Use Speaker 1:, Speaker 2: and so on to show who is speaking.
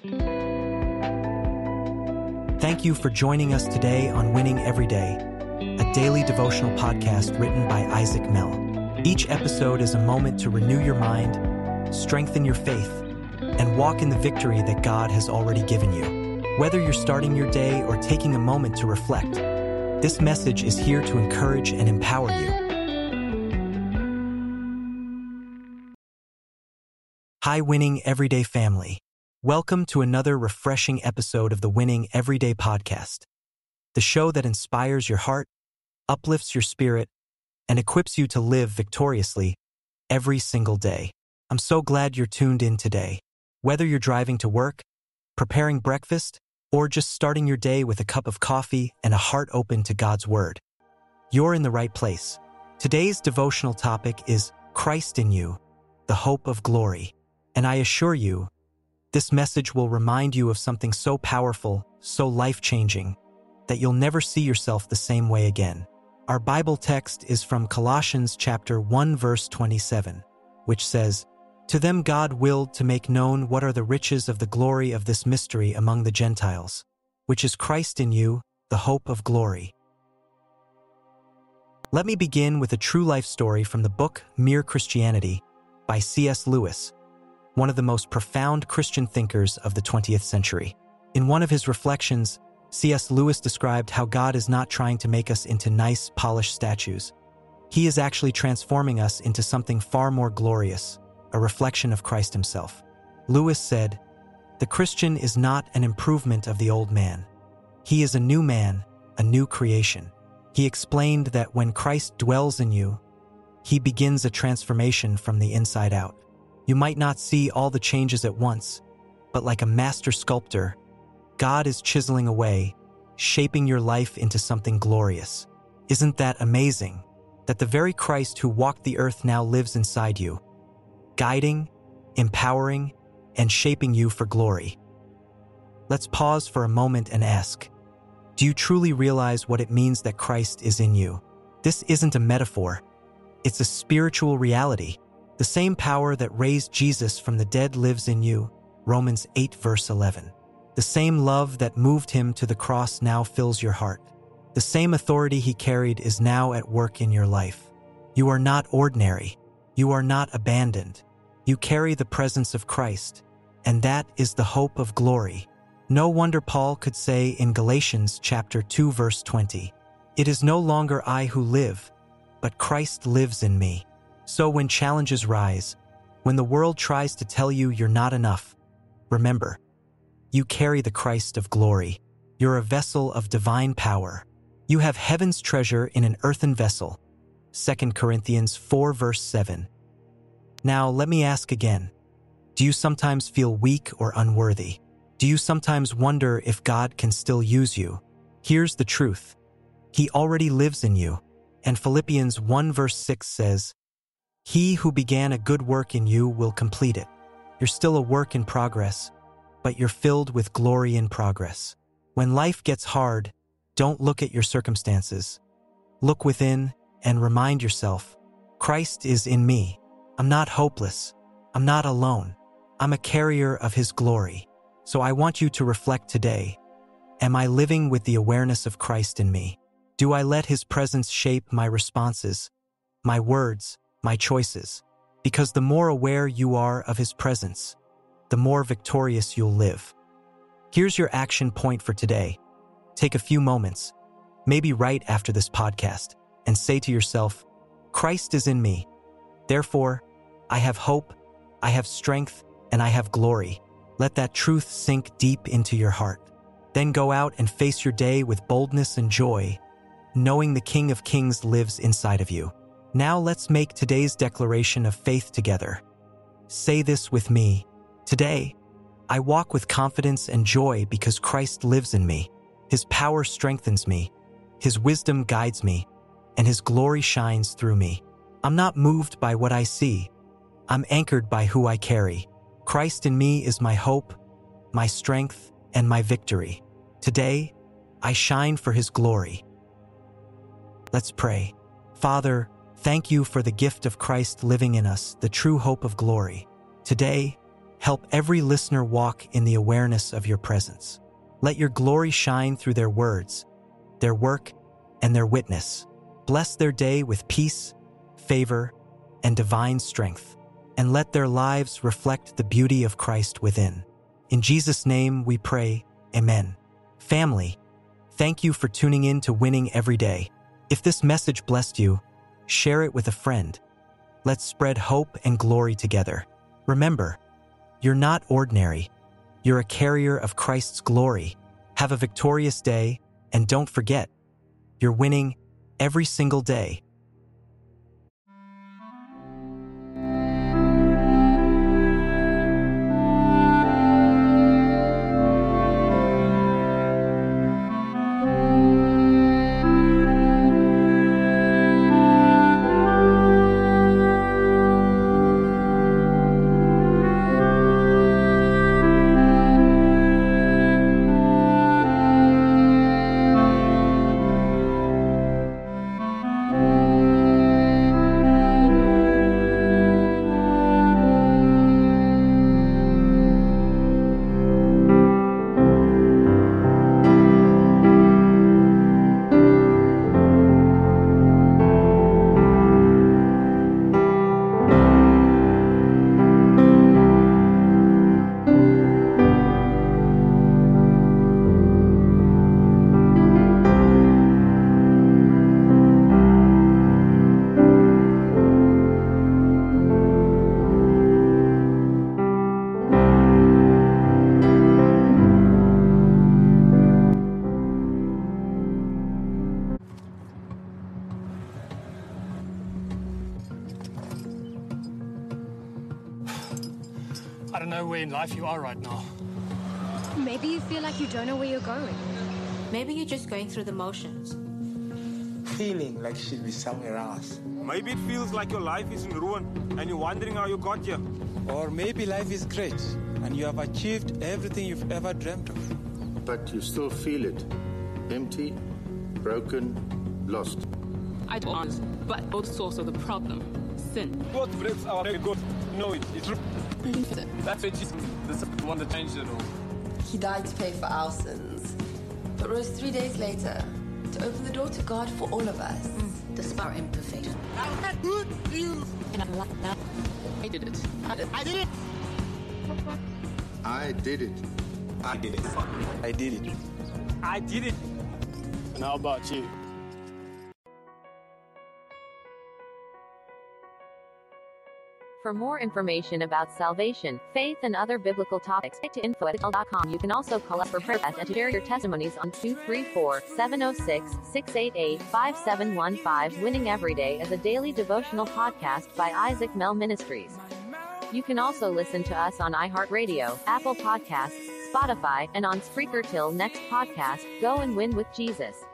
Speaker 1: Thank you for joining us today on Winning Every Day, a daily devotional podcast written by Isaac Mell. Each episode is a moment to renew your mind, strengthen your faith, and walk in the victory that God has already given you. Whether you're starting your day or taking a moment to reflect, this message is here to encourage and empower you. Hi, Winning Everyday family. Welcome to another refreshing episode of the Winning Everyday podcast, the show that inspires your heart, uplifts your spirit, and equips you to live victoriously every single day. I'm so glad you're tuned in today. Whether you're driving to work, preparing breakfast, or just starting your day with a cup of coffee and a heart open to God's Word, you're in the right place. Today's devotional topic is Christ in You, the hope of glory. And I assure you, this message will remind you of something so powerful, so life-changing, that you'll never see yourself the same way again. Our Bible text is from Colossians chapter 1, verse 27, which says, "To them God willed to make known what are the riches of the glory of this mystery among the Gentiles, which is Christ in you, the hope of glory." Let me begin with a true life story from the book Mere Christianity by C.S. Lewis, one of the most profound Christian thinkers of the 20th century. In one of his reflections, C.S. Lewis described how God is not trying to make us into nice, polished statues. He is actually transforming us into something far more glorious, a reflection of Christ himself. Lewis said, "The Christian is not an improvement of the old man. He is a new man, a new creation." He explained that when Christ dwells in you, he begins a transformation from the inside out. You might not see all the changes at once, but like a master sculptor, God is chiseling away, shaping your life into something glorious. Isn't that amazing? That the very Christ who walked the earth now lives inside you, guiding, empowering, and shaping you for glory. Let's pause for a moment and ask, do you truly realize what it means that Christ is in you? This isn't a metaphor. It's a spiritual reality. The same power that raised Jesus from the dead lives in you, Romans 8 verse 11. The same love that moved him to the cross now fills your heart. The same authority he carried is now at work in your life. You are not ordinary. You are not abandoned. You carry the presence of Christ, and that is the hope of glory. No wonder Paul could say in Galatians chapter 2 verse 20, "It is no longer I who live, but Christ lives in me." So when challenges rise, when the world tries to tell you you're not enough, remember, you carry the Christ of glory. You're a vessel of divine power. You have heaven's treasure in an earthen vessel. 2 Corinthians 4 verse 7. Now let me ask again, do you sometimes feel weak or unworthy? Do you sometimes wonder if God can still use you? Here's the truth. He already lives in you. And Philippians 1 verse 6 says, "He who began a good work in you will complete it." You're still a work in progress, but you're filled with glory in progress. When life gets hard, don't look at your circumstances. Look within and remind yourself, Christ is in me. I'm not hopeless. I'm not alone. I'm a carrier of his glory. So I want you to reflect today. Am I living with the awareness of Christ in me? Do I let his presence shape my responses, my words, my choices? Because the more aware you are of his presence, the more victorious you'll live. Here's your action point for today. Take a few moments, maybe right after this podcast, and say to yourself, Christ is in me. Therefore, I have hope, I have strength, and I have glory. Let that truth sink deep into your heart. Then go out and face your day with boldness and joy, knowing the King of Kings lives inside of you. Now let's make today's declaration of faith together. Say this with me. Today, I walk with confidence and joy because Christ lives in me. His power strengthens me, his wisdom guides me, and his glory shines through me. I'm not moved by what I see. I'm anchored by who I carry. Christ in me is my hope, my strength, and my victory. Today, I shine for his glory. Let's pray. Father, thank you for the gift of Christ living in us, the true hope of glory. Today, Help every listener walk in the awareness of your presence. Let your glory shine through their words, their work, and their witness. Bless their day with peace, favor, and divine strength, and let their lives reflect the beauty of Christ within. In Jesus' name we pray, Amen. Family, thank you for tuning in to Winning Every Day. If this message blessed you, share it with a friend. Let's spread hope and glory together. Remember, you're not ordinary. You're a carrier of Christ's glory. Have a victorious day, and don't forget, you're winning every single day.
Speaker 2: I don't know where in life you are right now.
Speaker 3: Maybe you feel like you don't know where you're going.
Speaker 4: Maybe you're just going through the motions.
Speaker 5: Feeling like she'll be somewhere else.
Speaker 6: Maybe it feels like your life is in ruin and you're wondering how you got here.
Speaker 5: Or maybe life is great and you have achieved everything you've ever dreamt of.
Speaker 7: But you still feel it. Empty, broken, lost.
Speaker 8: I don't understand, but both source of the problem, sin.
Speaker 6: God bless our God. No, it's true.
Speaker 8: That's why Jesus is the one that changed it all.
Speaker 9: He died to pay for our sins, but rose 3 days later to open the door to God for all of us.
Speaker 4: Despite our imperfection.
Speaker 8: I did it. I did it.
Speaker 7: I did it.
Speaker 5: I did it. I did it.
Speaker 6: I did it.
Speaker 2: And how about you?
Speaker 10: For more information about salvation, faith, and other biblical topics, to info@tel.com. You can also call us for prayer and to share your testimonies on 234-706-688-5715. Winning Every Day is a daily devotional podcast by Isaac Mel Ministries. You can also listen to us on iHeartRadio, Apple Podcasts, Spotify, and on Spreaker. Till next podcast, go and win with Jesus.